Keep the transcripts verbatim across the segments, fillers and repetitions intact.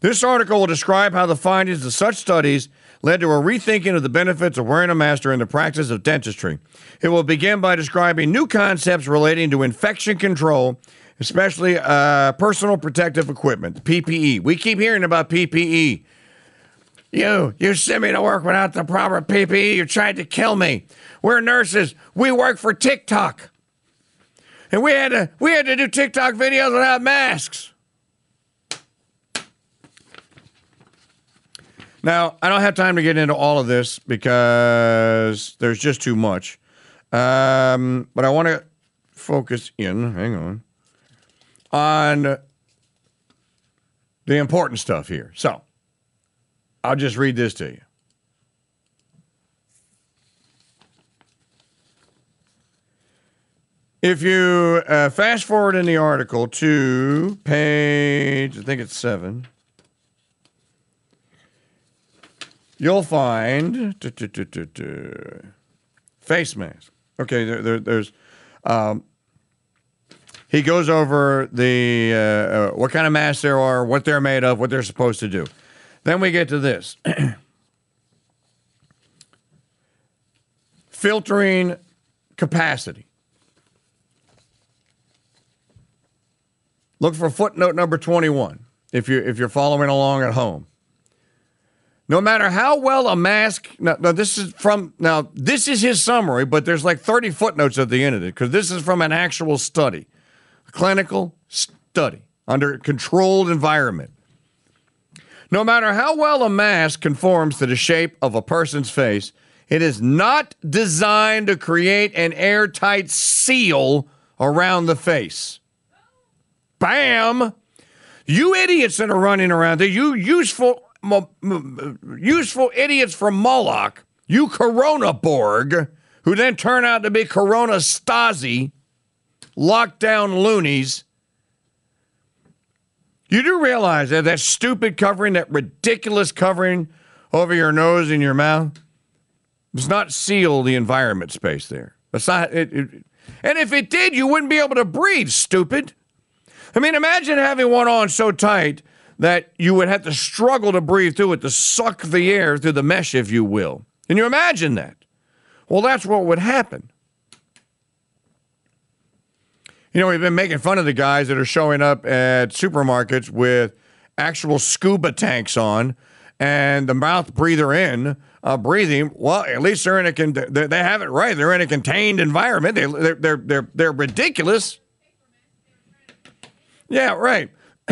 This article will describe how the findings of such studies led to a rethinking of the benefits of wearing a mask during the practice of dentistry. It will begin by describing new concepts relating to infection control, especially uh, personal protective equipment, P P E. We keep hearing about P P E. You, you send me to work without the proper P P E. You tried to kill me. We're nurses. We work for TikTok. And we had to, we had to do TikTok videos without masks. Now, I don't have time to get into all of this because there's just too much. Um, but I want to focus in, hang on, on the important stuff here. So, I'll just read this to you. If you uh, fast forward in the article to page, I think it's seven, you'll find duh, duh, duh, duh, duh, face mask. Okay, there, there, there's, um, he goes over the, uh, uh, what kind of masks there are, what they're made of, what they're supposed to do. Then we get to this. Filtering capacity. Look for footnote number twenty-one if you're, if you're following along at home. No matter how well a mask, now, now this is from, now this is his summary, but there's like thirty footnotes at the end of it because this is from an actual study, a clinical study under a controlled environment. No matter how well a mask conforms to the shape of a person's face, it is not designed to create an airtight seal around the face. Bam! You idiots that are running around there, you useful, m- m- useful idiots from Moloch, you Corona Borg, who then turn out to be Corona Stasi, lockdown loonies. You do realize that that stupid covering, that ridiculous covering over your nose and your mouth, does not seal the environment space there. That's not, it, it, and if it did, you wouldn't be able to breathe, stupid. I mean, imagine having one on so tight that you would have to struggle to breathe through it, to suck the air through the mesh, if you will. Can you imagine that? Well, that's what would happen. You know, we've been making fun of the guys that are showing up at supermarkets with actual scuba tanks on and the mouth breather in, uh, breathing. Well, at least they're in a con- they have it right. They're in a contained environment. They they're they're they're, they're ridiculous. Yeah, right.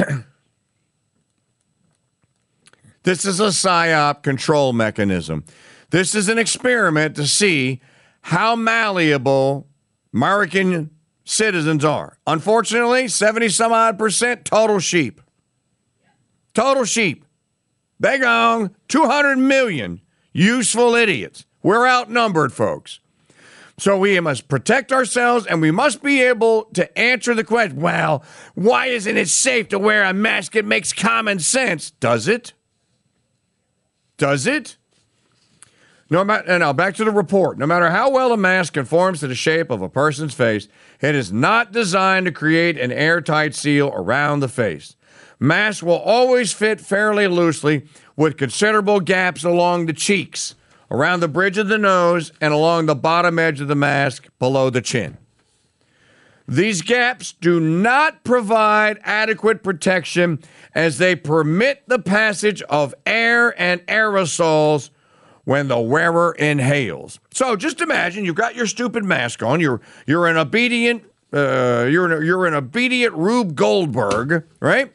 This is a PSYOP control mechanism. This is an experiment to see how malleable American citizens are. Unfortunately, seventy some odd percent total sheep. Total sheep. They gone two hundred million useful idiots. We're outnumbered, folks. So we must protect ourselves, and we must be able to answer the question, well, why isn't it safe to wear a mask? It makes common sense. Does it? Does it? No matter, and now back to the report. No matter how well a mask conforms to the shape of a person's face, it is not designed to create an airtight seal around the face. Masks will always fit fairly loosely with considerable gaps along the cheeks, around the bridge of the nose, and along the bottom edge of the mask below the chin. These gaps do not provide adequate protection as they permit the passage of air and aerosols when the wearer inhales. So just imagine you've got your stupid mask on. You're you're an obedient uh, you're an, you're an obedient Rube Goldberg, right?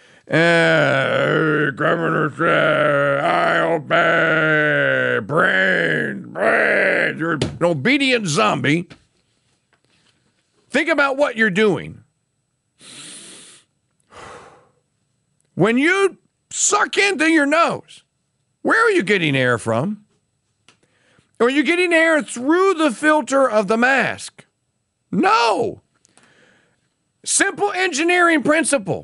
Uh, Governor said, I obey. Brains, brains. You're an obedient zombie. Think about what you're doing. When you suck in through your nose, where are you getting air from? Are you getting air through the filter of the mask? No. Simple engineering principle.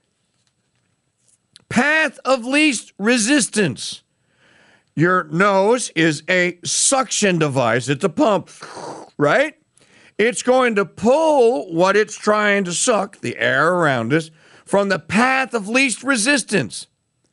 Path of least resistance. Your nose is a suction device. It's a pump, right? It's going to pull what it's trying to suck, the air around us, from the path of least resistance.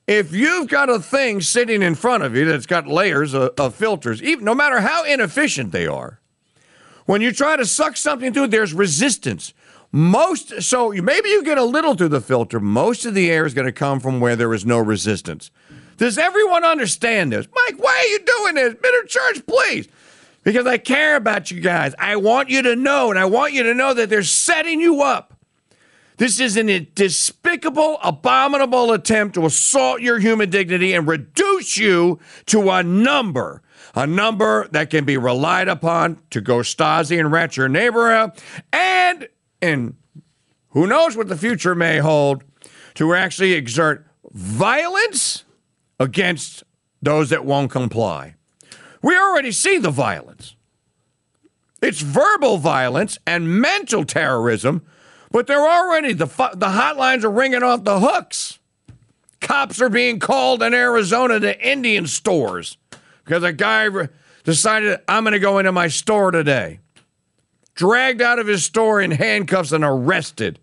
If you've got a thing sitting in front of you that's got layers of, of filters, even no matter how inefficient they are, when you try to suck something through, there's resistance. Most, so maybe you get a little through the filter. Most of the air is going to come from where there is no resistance. Does everyone understand this? Mike, why are you doing this? Better church, please. Because I care about you guys. I want you to know, and I want you to know that they're setting you up. This is a despicable, abominable attempt to assault your human dignity and reduce you to a number. A number that can be relied upon to go Stasi and rat your neighbor out. And, and who knows what the future may hold, to actually exert violence against those that won't comply. We already see the violence. It's verbal violence and mental terrorism, but they're already, the, the hotlines are ringing off the hooks. Cops are being called in Arizona to Indian stores because a guy re- decided, I'm going to go into my store today. Dragged out of his store in handcuffs and arrested.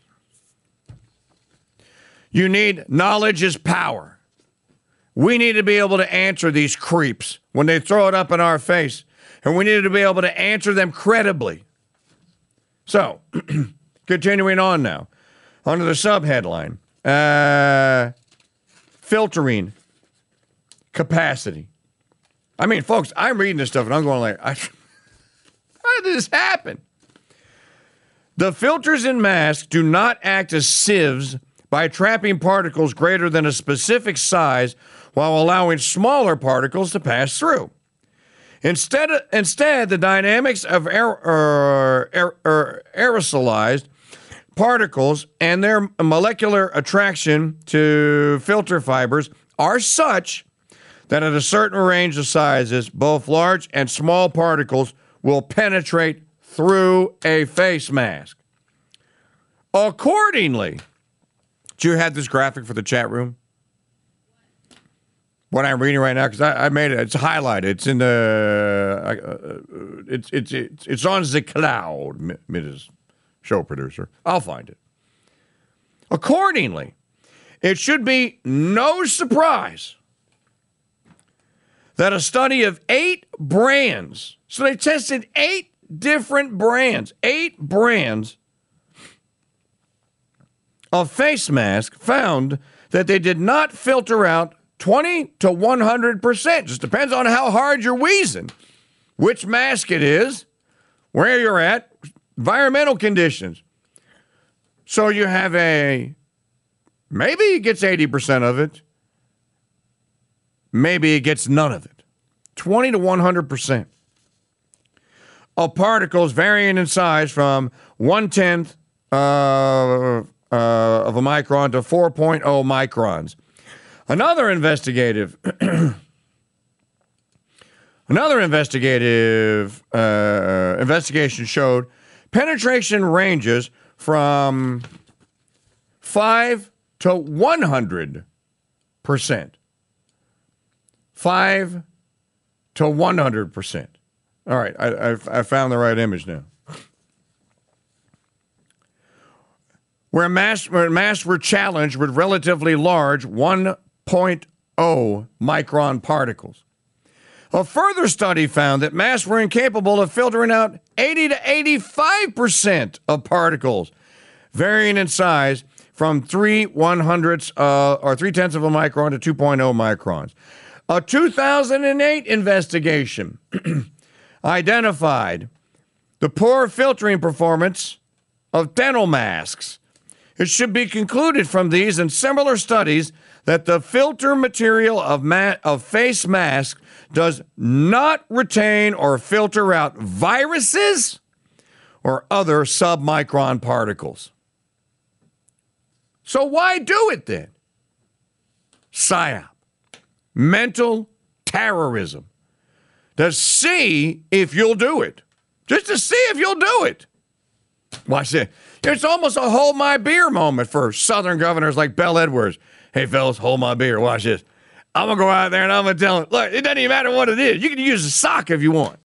You need knowledge is power. We need to be able to answer these creeps when they throw it up in our face, and we need to be able to answer them credibly. So, continuing on now, under the subheadline, uh, filtering capacity. I mean, folks, I'm reading this stuff, and I'm going like, I, how did this happen? The filters in masks do not act as sieves by trapping particles greater than a specific size while allowing smaller particles to pass through. Instead, instead the dynamics of aer- er, er, er, aerosolized particles and their molecular attraction to filter fibers are such that at a certain range of sizes, both large and small particles will penetrate through a face mask. Accordingly, do you have this graphic for the chat room? What I'm reading right now, because I, I made it. It's highlighted. It's in the. Uh, it's it's it's it's on the cloud, Missus Show producer. I'll find it. Accordingly, it should be no surprise that a study of eight brands. So they tested eight different brands, eight brands of face mask found that they did not filter out twenty to one hundred percent. Just depends on how hard you're wheezing, which mask it is, where you're at, environmental conditions. So you have a, maybe it gets eighty percent of it. Maybe it gets none of it. twenty to one hundred percent of particles varying in size from one-tenth uh, uh, of a micron to four point oh microns. Another investigative, another investigative uh, investigation showed penetration ranges from five to one hundred percent. Five to one hundred percent. All right, I, I've, I found the right image now. Where masks, where masks were challenged with relatively large one point oh micron particles. A further study found that masks were incapable of filtering out eighty to eighty-five percent of particles, varying in size from three one hundredths uh, or three tenths of a micron to two point oh microns. A two thousand eight investigation identified the poor filtering performance of dental masks. It should be concluded from these and similar studies that the filter material of, ma- of face mask does not retain or filter out viruses or other submicron particles. So why do it then? PSYOP. Mental terrorism. To see if you'll do it. Just to see if you'll do it. Watch this. It's almost a hold my beer moment for Southern governors like Bell Edwards. Hey, fellas, hold my beer. Watch this. I'm going to go out there and I'm going to tell them, look, it doesn't even matter what it is. You can use a sock if you want.